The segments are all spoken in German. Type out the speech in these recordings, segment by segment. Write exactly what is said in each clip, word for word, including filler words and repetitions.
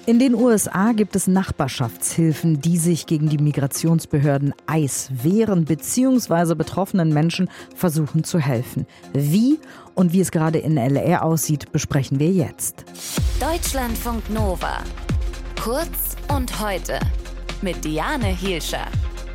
In den U S A gibt es Nachbarschaftshilfen, die sich gegen die Migrationsbehörden ICE wehren bzw. betroffenen Menschen versuchen zu helfen. Wie und wie es gerade in L A aussieht, besprechen wir jetzt. Deutschlandfunk Nova. Kurz und heute mit Diane Hielscher.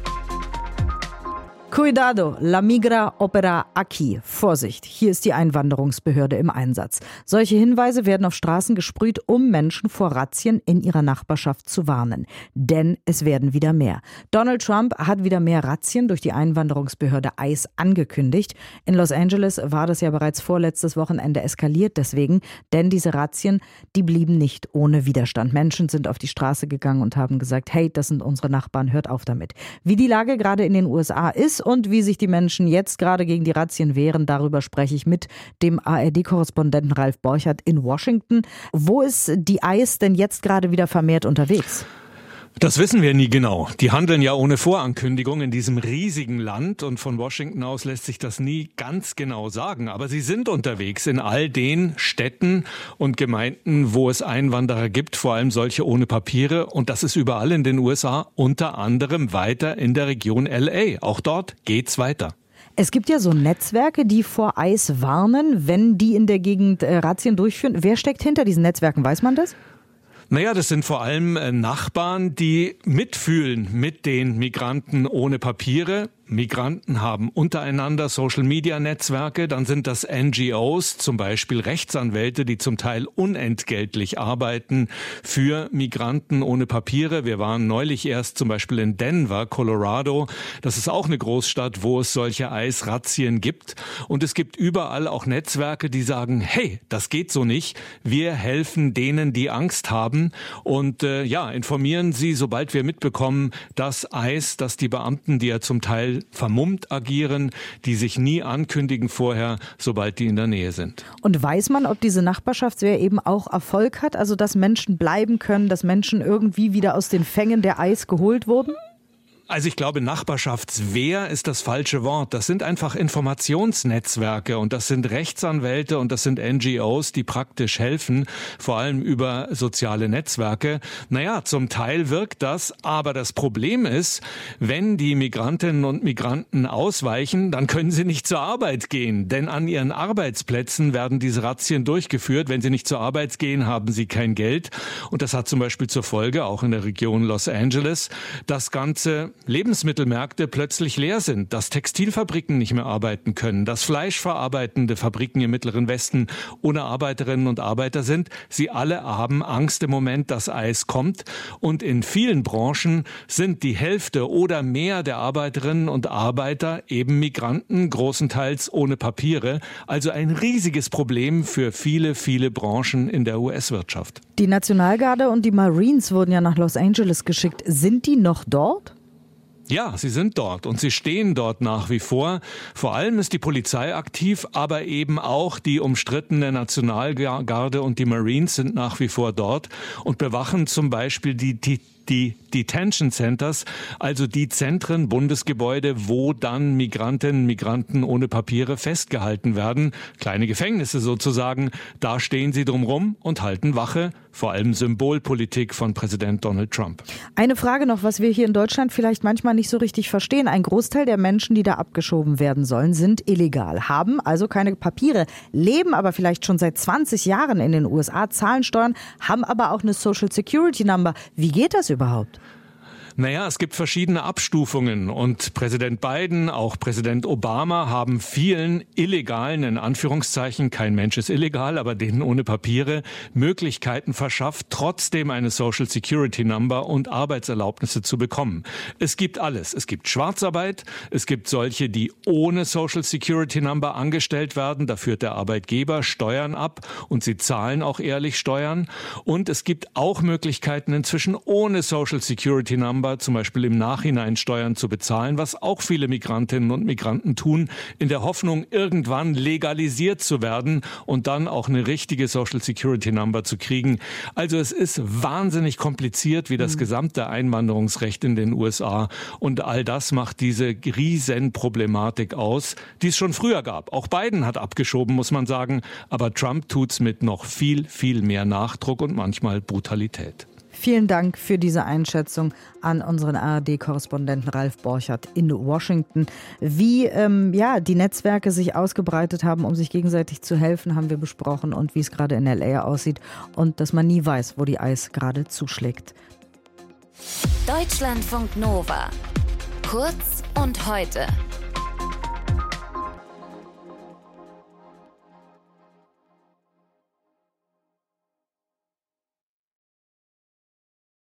Cuidado, la migra opera aquí. Vorsicht, hier ist die Einwanderungsbehörde im Einsatz. Solche Hinweise werden auf Straßen gesprüht, um Menschen vor Razzien in ihrer Nachbarschaft zu warnen. Denn es werden wieder mehr. Donald Trump hat wieder mehr Razzien durch die Einwanderungsbehörde ICE angekündigt. In Los Angeles war das ja bereits vorletztes Wochenende eskaliert deswegen. Denn diese Razzien, die blieben nicht ohne Widerstand. Menschen sind auf die Straße gegangen und haben gesagt, hey, das sind unsere Nachbarn, hört auf damit. Wie die Lage gerade in den U S A ist und wie sich die Menschen jetzt gerade gegen die Razzien wehren, darüber spreche ich mit dem A R D-Korrespondenten Ralf Borchardt in Washington. Wo ist die ICE denn jetzt gerade wieder vermehrt unterwegs? Das wissen wir nie genau. Die handeln ja ohne Vorankündigung in diesem riesigen Land und von Washington aus lässt sich das nie ganz genau sagen. Aber sie sind unterwegs in all den Städten und Gemeinden, wo es Einwanderer gibt, vor allem solche ohne Papiere. Und das ist überall in den U S A, unter anderem weiter in der Region L A. Auch dort geht's weiter. Es gibt ja so Netzwerke, die vor ICE warnen, wenn die in der Gegend äh, Razzien durchführen. Wer steckt hinter diesen Netzwerken? Weiß man das? Naja, das sind vor allem Nachbarn, die mitfühlen mit den Migranten ohne Papiere. Migranten haben untereinander Social-Media-Netzwerke, dann sind das N G Os, zum Beispiel Rechtsanwälte, die zum Teil unentgeltlich arbeiten für Migranten ohne Papiere. Wir waren neulich erst zum Beispiel in Denver, Colorado. Das ist auch eine Großstadt, wo es solche ICE-Razzien gibt. Und es gibt überall auch Netzwerke, die sagen, hey, das geht so nicht. Wir helfen denen, die Angst haben. Und äh, ja, informieren Sie, sobald wir mitbekommen, dass ICE, dass die Beamten, die ja zum Teil vermummt agieren, die sich nie ankündigen vorher, sobald die in der Nähe sind. Und weiß man, ob diese Nachbarschaftswehr eben auch Erfolg hat? Also, dass Menschen bleiben können, dass Menschen irgendwie wieder aus den Fängen der ICE geholt wurden? Also ich glaube, Nachbarschaftswehr ist das falsche Wort. Das sind einfach Informationsnetzwerke und das sind Rechtsanwälte und das sind N G Os, die praktisch helfen, vor allem über soziale Netzwerke. Naja, zum Teil wirkt das, aber das Problem ist, wenn die Migrantinnen und Migranten ausweichen, dann können sie nicht zur Arbeit gehen, denn an ihren Arbeitsplätzen werden diese Razzien durchgeführt. Wenn sie nicht zur Arbeit gehen, haben sie kein Geld und das hat zum Beispiel zur Folge, auch in der Region Los Angeles, das Ganze Lebensmittelmärkte plötzlich leer sind, dass Textilfabriken nicht mehr arbeiten können, dass fleischverarbeitende Fabriken im Mittleren Westen ohne Arbeiterinnen und Arbeiter sind. Sie alle haben Angst im Moment, dass ICE kommt. Und in vielen Branchen sind die Hälfte oder mehr der Arbeiterinnen und Arbeiter eben Migranten, großenteils ohne Papiere. Also ein riesiges Problem für viele, viele Branchen in der U S-Wirtschaft. Die Nationalgarde und die Marines wurden ja nach Los Angeles geschickt. Sind die noch dort? Ja, sie sind dort und sie stehen dort nach wie vor. Vor allem ist die Polizei aktiv, aber eben auch die umstrittene Nationalgarde und die Marines sind nach wie vor dort und bewachen zum Beispiel die, die die Detention Centers, also die Zentren, Bundesgebäude, wo dann Migrantinnen, Migranten ohne Papiere festgehalten werden. Kleine Gefängnisse sozusagen. Da stehen sie drumrum und halten Wache. Vor allem Symbolpolitik von Präsident Donald Trump. Eine Frage noch, was wir hier in Deutschland vielleicht manchmal nicht so richtig verstehen. Ein Großteil der Menschen, die da abgeschoben werden sollen, sind illegal, haben also keine Papiere, leben aber vielleicht schon seit zwanzig Jahren in den U S A, zahlen Steuern, haben aber auch eine Social Security Number. Wie geht das überhaupt? Naja, es gibt verschiedene Abstufungen und Präsident Biden, auch Präsident Obama haben vielen Illegalen, in Anführungszeichen, kein Mensch ist illegal, aber denen ohne Papiere, Möglichkeiten verschafft, trotzdem eine Social Security Number und Arbeitserlaubnisse zu bekommen. Es gibt alles. Es gibt Schwarzarbeit, es gibt solche, die ohne Social Security Number angestellt werden, da führt der Arbeitgeber Steuern ab und sie zahlen auch ehrlich Steuern. Und es gibt auch Möglichkeiten inzwischen ohne Social Security Number, zum Beispiel im Nachhinein Steuern zu bezahlen, was auch viele Migrantinnen und Migranten tun, in der Hoffnung, irgendwann legalisiert zu werden und dann auch eine richtige Social Security Number zu kriegen. Also es ist wahnsinnig kompliziert, wie das gesamte Einwanderungsrecht in den U S A. Und all das macht diese Riesenproblematik aus, die es schon früher gab. Auch Biden hat abgeschoben, muss man sagen. Aber Trump tut's mit noch viel, viel mehr Nachdruck und manchmal Brutalität. Vielen Dank für diese Einschätzung an unseren A R D-Korrespondenten Ralf Borchert in Washington. Wie ähm, ja, die Netzwerke sich ausgebreitet haben, um sich gegenseitig zu helfen, haben wir besprochen und wie es gerade in L A aussieht und dass man nie weiß, wo die Eis gerade zuschlägt. Deutschlandfunk Nova. Kurz und heute.